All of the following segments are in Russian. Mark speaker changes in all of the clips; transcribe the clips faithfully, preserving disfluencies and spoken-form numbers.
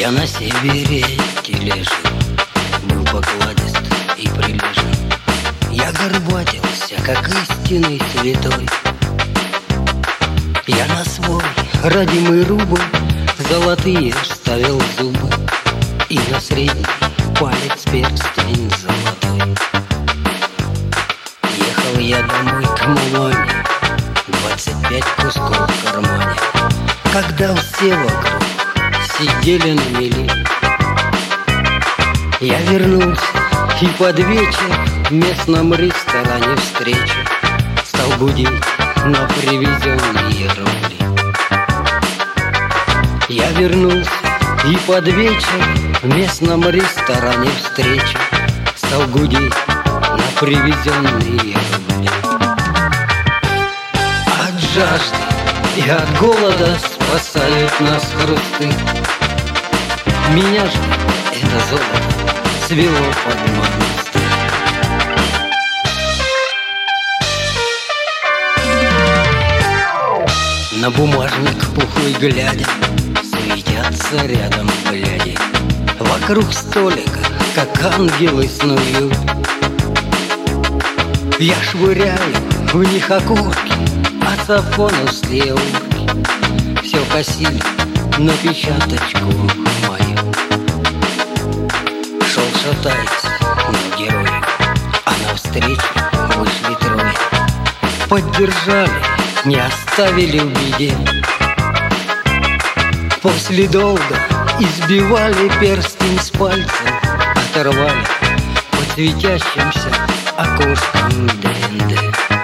Speaker 1: Я на севере тележил, был покладист и прилежен. Я горбатился, как истинный святой. Я на свой родимый рубль золотые ставил зубы, и на средний палец перстень золотой. Ехал я домой к мамане, двадцать пять кусков в кармане, когда все вокруг сидели на мели. Я вернулся, и под вечер в местном ресторане встречи стал будить на привезенные рубли. Я вернулся, и под вечер в местном ресторане встречи стал гудеть на привезенные рубли. От жажды и от голода спасают нас хрусты. Меня же это золото свело под монастырь. На бумажник пухлый глядя, суетятся рядом бляди. Вокруг столика, как ангелы снуют. Я швыряю в них окурки, а сафоновские урки все косили на печаточку мою. Шел шатаясь, но герой, а навстречу вышли трое. Поддержали, не оставили в беде. После долга избивали перстень с пальца, оторвали под светящимся окошком ДНД.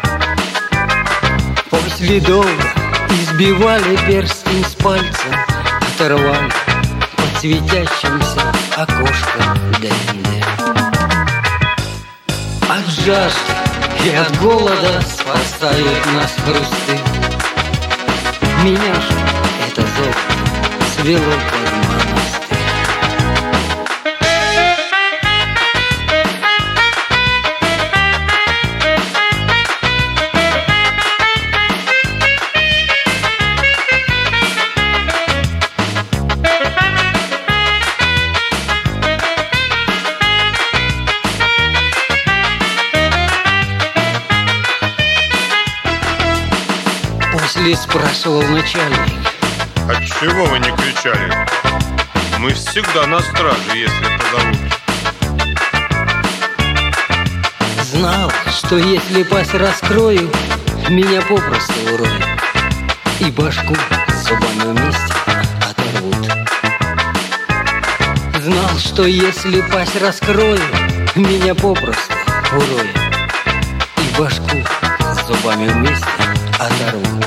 Speaker 1: После долга избивали перстень с пальца, оторвали под светящимся окошком ДНД. От жажды и от голода спасают нас хрусты. Меня же это золото свело под монастырь. После спрашивал начальник:
Speaker 2: отчего вы не кричали? Мы всегда на страже, если позовут.
Speaker 1: Знал, что если пасть раскрою, меня попросту уроют и башку с зубами вместе оторвут. Знал, что если пасть раскрою, меня попросту уроют и башку с зубами вместе оторвут.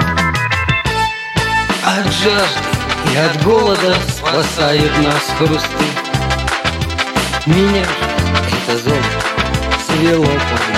Speaker 1: От жажды и от голода спасают нас хрусты. Меня же это золото свело под